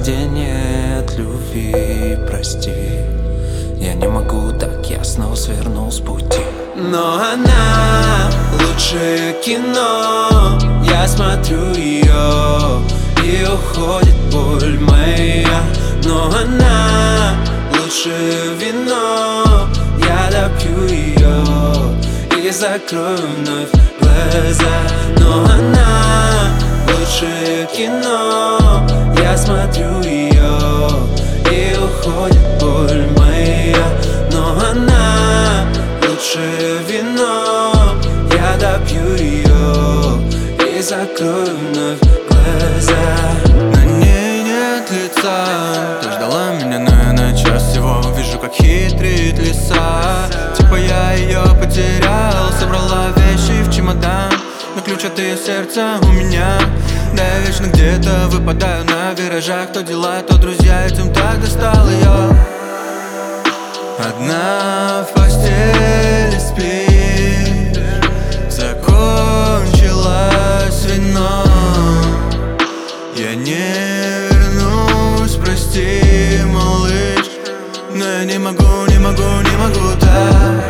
где нет любви, прости. Я не могу так, я снова свернул с пути. Но она лучшее кино. Я смотрю ее, и уходит боль моя. Но она лучшее вино. Я допью ее и закрою вновь глаза. Но она лучшее кино. Я смотрю ее, и уходит боль моя. Но она лучшее вино. Я допью ее и закрою вновь глаза. На ней нет лица. Ты ждала меня, но я на час всего. Вижу, как хитрит лиса. Типа я ее потерял. Собрала вещи в чемодан, но ключ от ее сердца у меня. Да я вечно где-то выпадаю на виражах. То дела, то друзья, этим так достал ее. Одна в постели спишь. Закончилось вино. Я не вернусь, прости, малыш. Но я не могу так.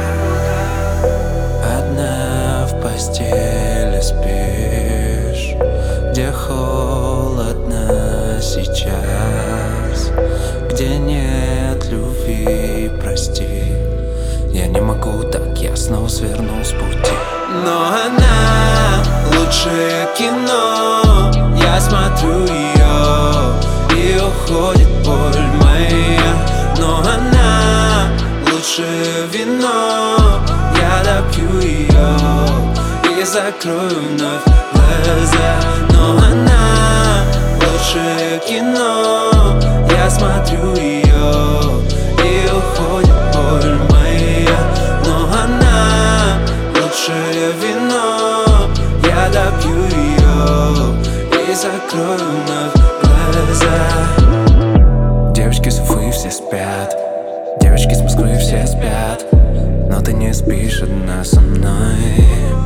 Одна в постели спишь, где холодно сейчас, где нет любви, прости. Я не могу так, я снова свернул с пути. Но она лучшее кино. Я смотрю ее, и уходит боль моя. Но она лучшее вино. Я допью ее и закрою вновь глаза. Но она лучшее кино. Я смотрю ее, и уходит боль моя. Но она лучшее вино. Я допью ее и закрою вновь глаза. Девочки с Уфы все спят, девочки с Москвы все спят, но ты не спишь одна со мной.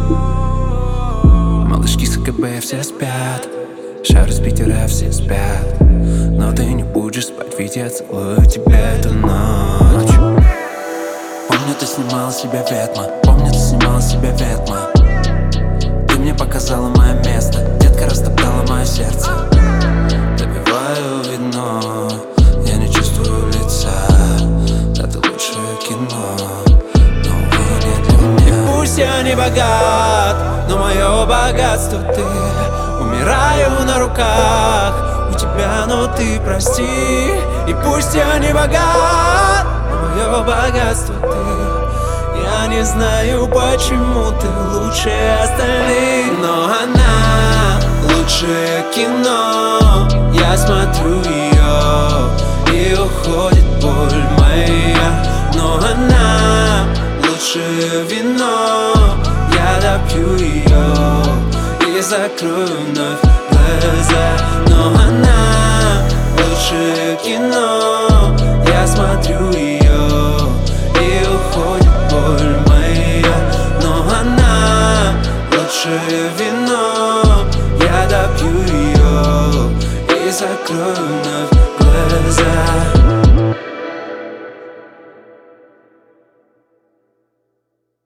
Малышки с АКБ все спят, шар из Питера все спят, но ты не будешь спать, ведь я целую тебя эту ночь. Помню, ты снимала себе ветма, помню, ты снимала себе ветма. Ты мне показала мое место, детка растоптала мое сердце. Допиваю вино, я не чувствую лица. Да ты лучшее кино, но увы, нет для меня. И пусть я не богат, но мое богатство ты. Умираю на руках у тебя, но ты прости. И пусть я не богат, но мое богатство ты. Я не знаю, почему ты лучше остальных. Но она лучшее кино. Я смотрю ее, и уходит боль моя. Но она лучшее вино. Я допью ее и закрою вновь глаза. Но она лучшее кино. Я смотрю ее, и уходит боль моя. Но она лучшее вино. Я допью ее и закрою вновь глаза.